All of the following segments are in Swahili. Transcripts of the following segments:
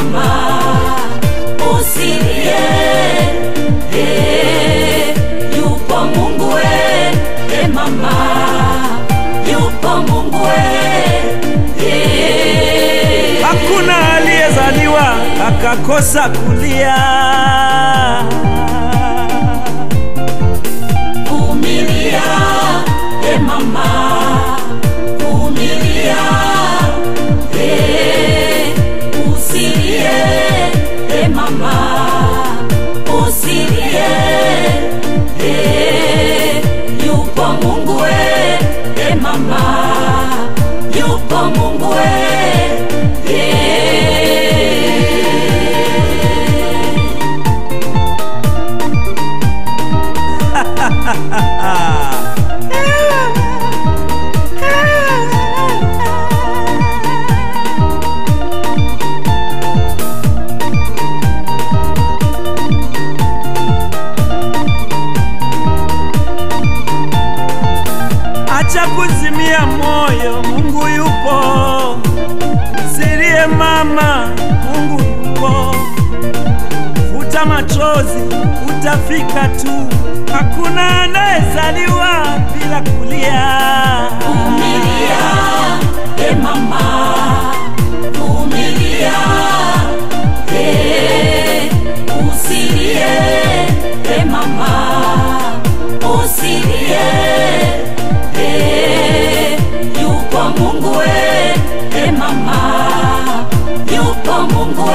mama, usilie, yupo Mungu mama, yupo Mungu Hakuna aliyezaliwa akakosa kulia. Vumilia mama, vumilia, usilie mama, usilie, yupo Mungu mama, yupo Mungu Acha kuzimia moyo, Mungu yupo. Usilie mama, Mungu yupo. Futa machozi, utafika tu. Hakuna anayezaliwa bila kulia. Vumilia mama, vumilia, usilie mama, usilie, yupo Mungu mama, yupo Mungu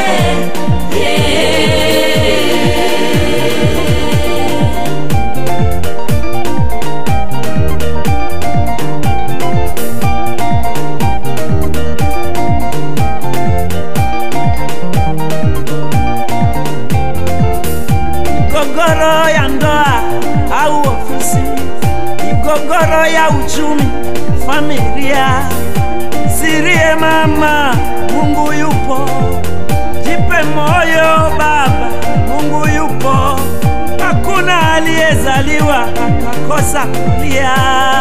Migogoro ya ndoa au ofisi, migogoro ya uchumi, familia. Sirie mama, Mungu yupo. Jipe moyo baba, Mungu yupo. Hakuna aliyezaliwa akakosa kulia.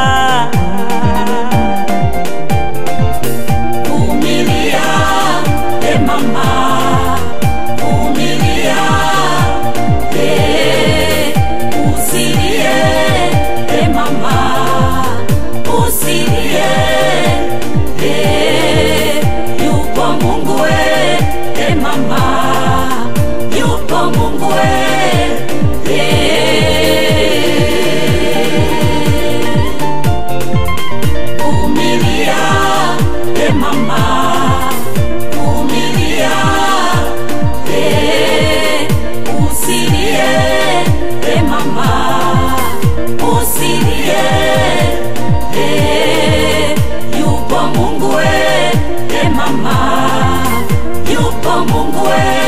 Vumilia mama, vumilia, usilie mama, usilie, yupo Mungu mama, yupo Mungu vumilia mama, vumilia, usilie mama, usilie, yupo Mungu mama, yupo Mungu